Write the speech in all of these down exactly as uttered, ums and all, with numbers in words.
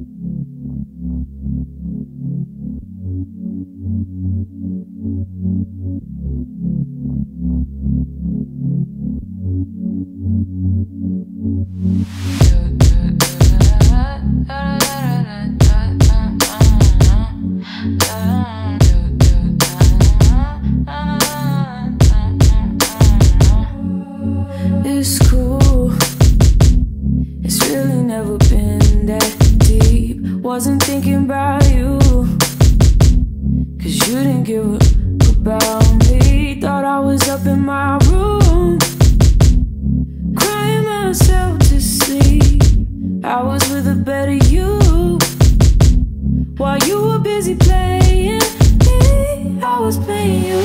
It's cool. It's really never been that deep. Wasn't thinking about you, cause you didn't give a fuck about me. Thought I was up in my room, crying myself to sleep. I was with a better you, while you were busy playing me. I was playing you.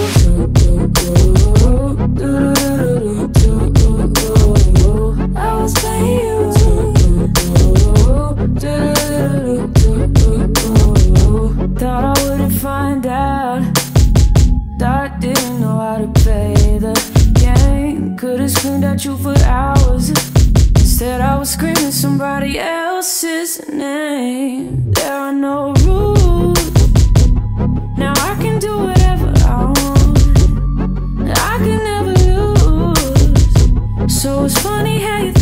I was playing you. Thought I wouldn't find out. Thought I didn't know how to play the game. Could've screamed at you for hours. Instead I was screaming somebody else's name. There are no rules. Now I can do whatever I want. I can never lose. So it's funny how you